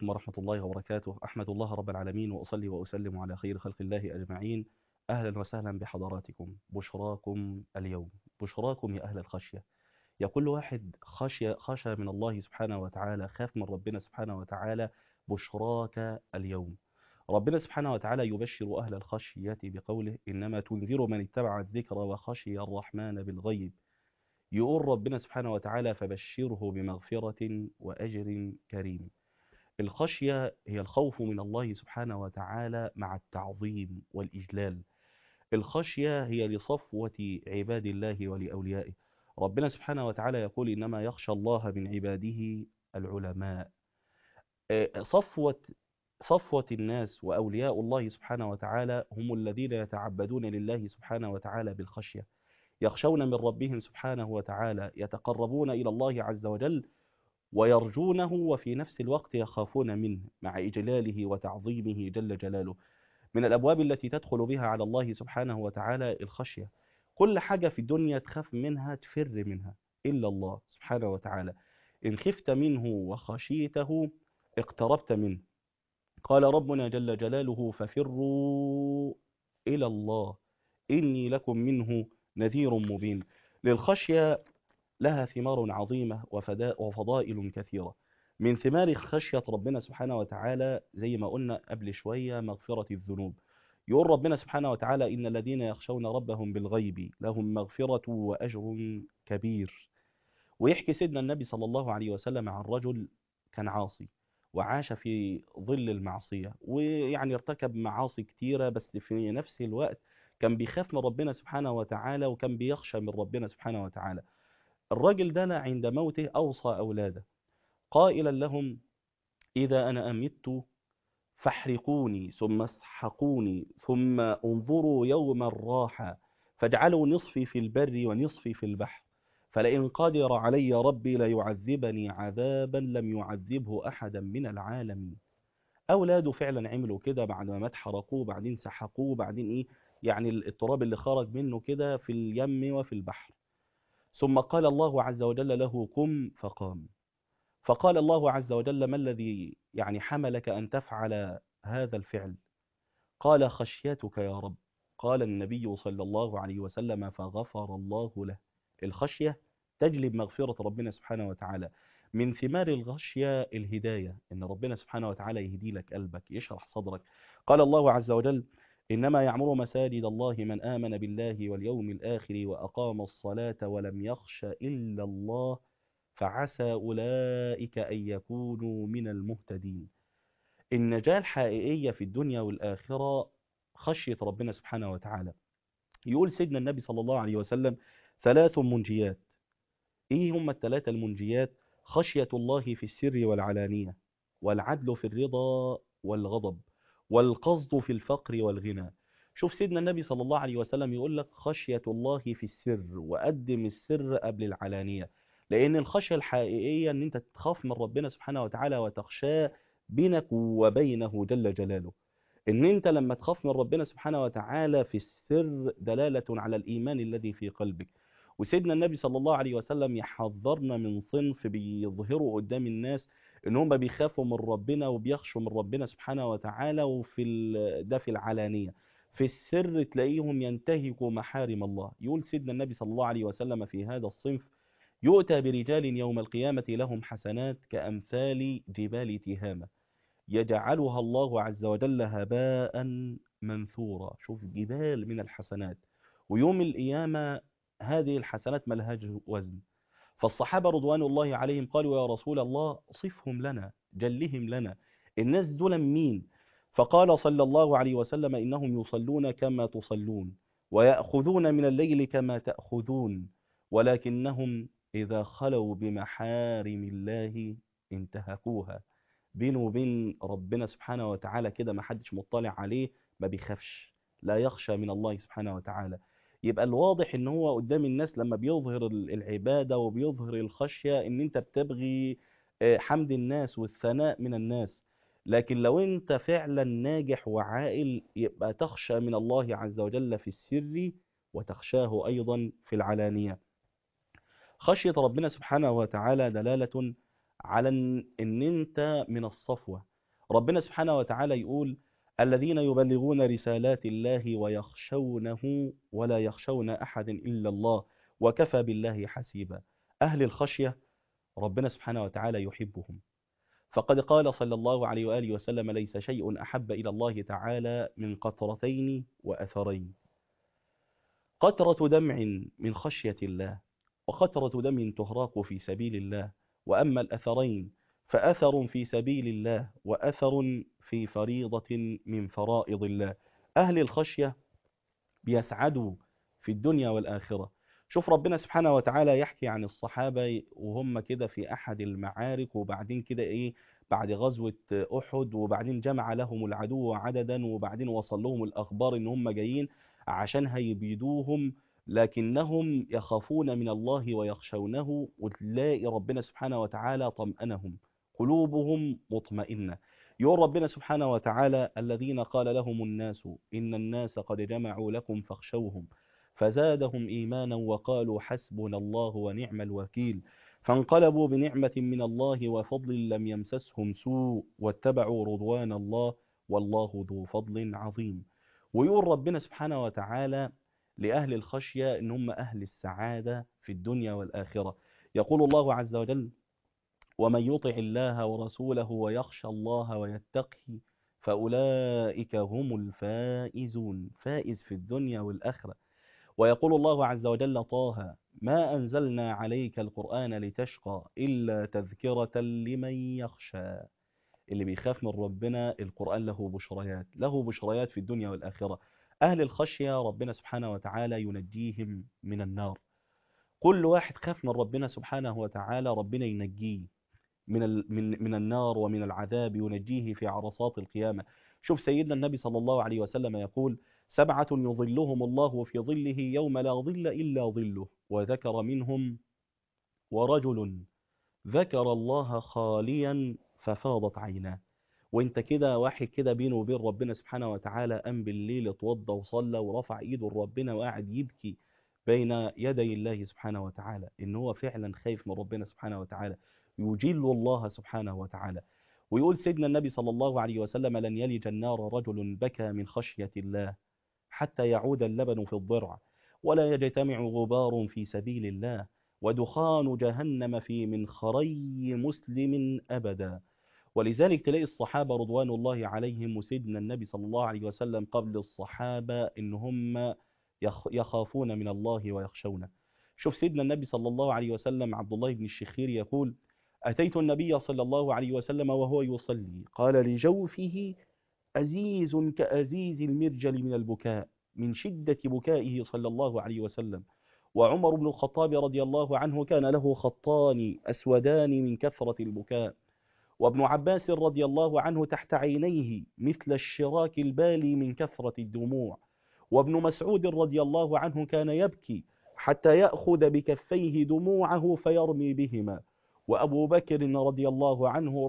عليكم ورحمة الله وبركاته. أحمد الله رب العالمين وأصلي وأسلم على خير خلق الله أجمعين. أهلا وسهلا بحضراتكم. بشراكم اليوم، بشراكم يا أهل الخشية، يا كل واحد خشى من الله سبحانه وتعالى، خاف من ربنا سبحانه وتعالى. بشراك اليوم. ربنا سبحانه وتعالى يبشر أهل الخشية بقوله: إنما تنذر من اتبع الذكر وخشي الرحمن بالغيب. يقول ربنا سبحانه وتعالى: فبشره بمغفرة وأجر كريم. الخشية هي الخوف من الله سبحانه وتعالى مع التعظيم والإجلال. الخشية هي لصفوة عباد الله ولأوليائه. ربنا سبحانه وتعالى يقول: إنما يخشى الله من عباده العلماء. صفوة الناس وأولياء الله سبحانه وتعالى هم الذين يتعبدون لله سبحانه وتعالى بالخشية، يخشون من ربهم سبحانه وتعالى، يتقربون إلى الله عز وجل ويرجونه، وفي نفس الوقت يخافون منه مع إجلاله وتعظيمه جل جلاله. من الأبواب التي تدخل بها على الله سبحانه وتعالى الخشية. كل حاجة في الدنيا تخاف منها تفر منها إلا الله سبحانه وتعالى. إن خفت منه وخشيته اقتربت منه. قال ربنا جل جلاله: ففروا إلى الله إني لكم منه نذير مبين. للخشية لها ثمار عظيمة وفضائل كثيرة. من ثمار خشية ربنا سبحانه وتعالى زي ما قلنا قبل شوية مغفرة الذنوب. يقول ربنا سبحانه وتعالى: إن الذين يخشون ربهم بالغيب لهم مغفرة وأجر كبير. ويحكي سيدنا النبي صلى الله عليه وسلم عن رجل كان عاصي وعاش في ظل المعصية، ويعني ارتكب معاصي كتيرة، بس في نفس الوقت كان بيخاف من ربنا سبحانه وتعالى وكان بيخشى من ربنا سبحانه وتعالى. الرجل ده عند موته أوصى أولاده قائلا لهم: إذا أنا أمت فاحرقوني ثم اسحقوني ثم انظروا يوم الراحة، فاجعلوا نصفي في البر ونصفي في البحر، فلئن قدر علي ربي ليعذبني عذابا لم يعذبه أحدا من العالمين. أولاده فعلا عملوا كده بعد ما اتحرقوه، بعدين سحقوه، بعدين إيه يعني التراب اللي خرج منه كده في اليم وفي البحر. ثم قال الله عز وجل له: قم، فقام. فقال الله عز وجل: ما الذي يعني حملك أن تفعل هذا الفعل؟ قال: خشيتك يا رب. قال النبي صلى الله عليه وسلم: فغفر الله له. الخشية تجلب مغفرة ربنا سبحانه وتعالى. من ثمار الخشية الهداية، إن ربنا سبحانه وتعالى يهدي لك قلبك، يشرح صدرك. قال الله عز وجل: إنما يعمر مساجد الله من آمن بالله واليوم الآخر وأقام الصلاة ولم يخش إلا الله فعسى أولئك أن يكونوا من المهتدين. النجاة الحقيقية في الدنيا والآخرة خشية ربنا سبحانه وتعالى. يقول سيدنا النبي صلى الله عليه وسلم: ثلاث منجيات. إيه هم الثلاثة المنجيات؟ خشية الله في السر والعلانية، والعدل في الرضا والغضب، والقصد في الفقر والغنى. شوف سيدنا النبي صلى الله عليه وسلم يقول لك خشية الله في السر، وقدم السر قبل العلانية. لأن الخشية الحقيقية أن أنت تخاف من ربنا سبحانه وتعالى وتخشاه بينك وبينه جل جلاله. ان انت لما تخاف من ربنا سبحانه وتعالى في السر دلالة على الايمان الذي في قلبك. وسيدنا النبي صلى الله عليه وسلم يحذرنا من صنف بيظهروا قدام الناس ان هم بيخافوا من ربنا وبيخشوا من ربنا سبحانه وتعالى، ده في العلانية. في السر تلاقيهم ينتهكوا محارم الله. يقول سيدنا النبي صلى الله عليه وسلم في هذا الصنف: يؤتى برجال يوم القيامة لهم حسنات كأمثال جبال تهامة يجعلها الله عز وجل هباء منثورا. شوف، جبال من الحسنات، ويوم القيامة هذه الحسنات ملهاش وزن. فالصحابة رضوان الله عليهم قالوا: يا رسول الله صفهم لنا، جلهم لنا، الناس دول مين؟ فقال صلى الله عليه وسلم: إنهم يصلون كما تصلون ويأخذون من الليل كما تأخذون، ولكنهم إذا خلوا بمحارم الله انتهكوها. بينه وبين ربنا سبحانه وتعالى كده ما حدش مطلع عليه، ما بيخافش، لا يخشى من الله سبحانه وتعالى. يبقى الواضح ان هو قدام الناس لما بيظهر العبادة وبيظهر الخشية ان انت بتبغي حمد الناس والثناء من الناس. لكن لو انت فعلا ناجح وعاقل يبقى تخشى من الله عز وجل في السر وتخشاه ايضا في العلانية. خشية ربنا سبحانه وتعالى دلالة على ان انت من الصفوة. ربنا سبحانه وتعالى يقول الذين يبلغون رسالات الله ويخشونه ولا يخشون أحد إلا الله وكفى بالله حسيبا. أهل الخشية ربنا سبحانه وتعالى يحبهم، فقد قال صلى الله عليه وآله وسلم ليس شيء أحب إلى الله تعالى من قطرتين وأثرين، قطرة دمع من خشية الله وقطرة دم تهراق في سبيل الله، وأما الأثرين فأثر في سبيل الله وأثر في فريضة من فرائض الله. أهل الخشية بيسعدوا في الدنيا والآخرة. شوف ربنا سبحانه وتعالى يحكي عن الصحابة وهم كده في أحد المعارك، وبعدين كده إيه، بعد غزوة أحد، وبعدين جمع لهم العدو عددا، وبعدين وصل لهم الأخبار إن هم جايين عشان هيبيدوهم، لكنهم يخافون من الله ويخشونه، وتلاقي ربنا سبحانه وتعالى طمأنهم، قلوبهم مطمئنة. يقول ربنا سبحانه وتعالى الذين قال لهم الناس إن الناس قد جمعوا لكم فاخشوهم فزادهم إيمانا وقالوا حسبنا الله ونعم الوكيل فانقلبوا بنعمة من الله وفضل لم يمسسهم سوء واتبعوا رضوان الله والله ذو فضل عظيم. ويقول ربنا سبحانه وتعالى لأهل الخشية إن هم أهل السعادة في الدنيا والآخرة. يقول الله عز وجل ومن يطع الله ورسوله ويخشى الله ويتقي فأولئك هم الفائزون، فائز في الدنيا والآخرة. ويقول الله عز وجل طه ما أنزلنا عليك القرآن لتشقى إلا تذكرة لمن يخشى. اللي بيخاف من ربنا القرآن له بشريات، له بشريات في الدنيا والآخرة. أهل الخشية ربنا سبحانه وتعالى ينجيهم من النار. كل واحد خاف من ربنا سبحانه وتعالى ربنا ينجيه من النار ومن العذاب، ينجيه في عرصات القيامة. شوف سيدنا النبي صلى الله عليه وسلم يقول 7 يظلهم الله في ظله يوم لا ظل إلا ظله، وذكر منهم ورجل ذكر الله خاليا ففاضت عيناه. وانت كده واحد كده بينه وبين ربنا سبحانه وتعالى قام بالليل اتوضى وصلى ورفع ايده لربنا وقاعد يبكي بين يدي الله سبحانه وتعالى، ان هو فعلا خايف من ربنا سبحانه وتعالى، يجل الله سبحانه وتعالى. ويقول سيدنا النبي صلى الله عليه وسلم لن يلج النار رجل بكى من خشية الله حتى يعود اللبن في الضرع، ولا يجتمع غبار في سبيل الله، ودخان جهنم في منخري مسلم أبدا. ولذلك تلاقي الصحابة رضوان الله عليهم وسيدنا النبي صلى الله عليه وسلم قبل الصحابة إن هم يخافون من الله ويخشونه. شوف سيدنا النبي صلى الله عليه وسلم عبد الله بن الشخير يقول أتيت النبي صلى الله عليه وسلم وهو يصلي قال لجوفه أزيز كأزيز المرجل من البكاء من شدة بكائه صلى الله عليه وسلم. وعمر بن الخطاب رضي الله عنه كان له خطان أسودان من كثرة البكاء. وابن عباس رضي الله عنه تحت عينيه مثل الشراك البالي من كثرة الدموع. وابن مسعود رضي الله عنه كان يبكي حتى يأخذ بكفيه دموعه فيرمي بهما. وأبو بكر رضي الله عنه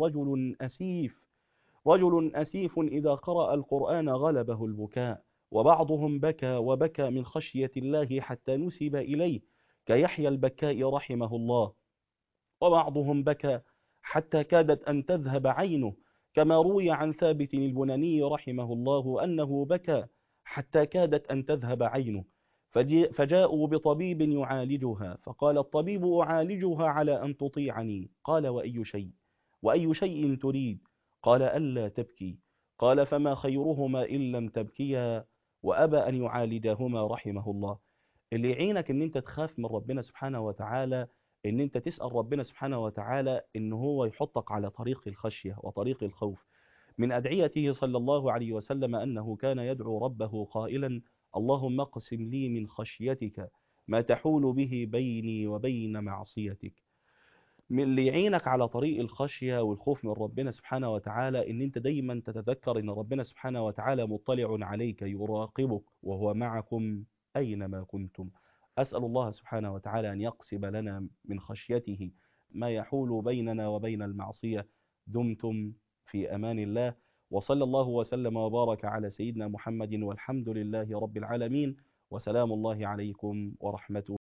رجل أسيف إذا قرأ القرآن غلبه البكاء. وبعضهم بكى وبكى من خشية الله حتى نسب إليه كيحيى البكاء رحمه الله. وبعضهم بكى حتى كادت أن تذهب عينه كما روي عن ثابت البناني رحمه الله أنه بكى حتى كادت أن تذهب عينه فجاءوا بطبيب يعالجها فقال الطبيب أعالجها على أن تطيعني. قال وأي شيء تريد؟ قال ألا تبكي. قال فما خيرهما إن لم تبكيا؟ وأبى أن يعالجهما رحمه الله. اللي يعينك ان انت تخاف من ربنا سبحانه وتعالى ان انت تسأل ربنا سبحانه وتعالى ان هو يحطك على طريق الخشية وطريق الخوف. من أدعيته صلى الله عليه وسلم أنه كان يدعو ربه قائلا اللهم اقسم لي من خشيتك ما تحول به بيني وبين معصيتك. من اللي يعينك على طريق الخشية والخوف من ربنا سبحانه وتعالى ان انت دايما تتذكر ان ربنا سبحانه وتعالى مطلع عليك يراقبك وهو معكم أينما كنتم. أسأل الله سبحانه وتعالى أن يقسم لنا من خشيته ما يحول بيننا وبين المعصية. دمتم في أمان الله، وصلى الله وسلم وبارك على سيدنا محمد والحمد لله رب العالمين، وسلام الله عليكم ورحمته.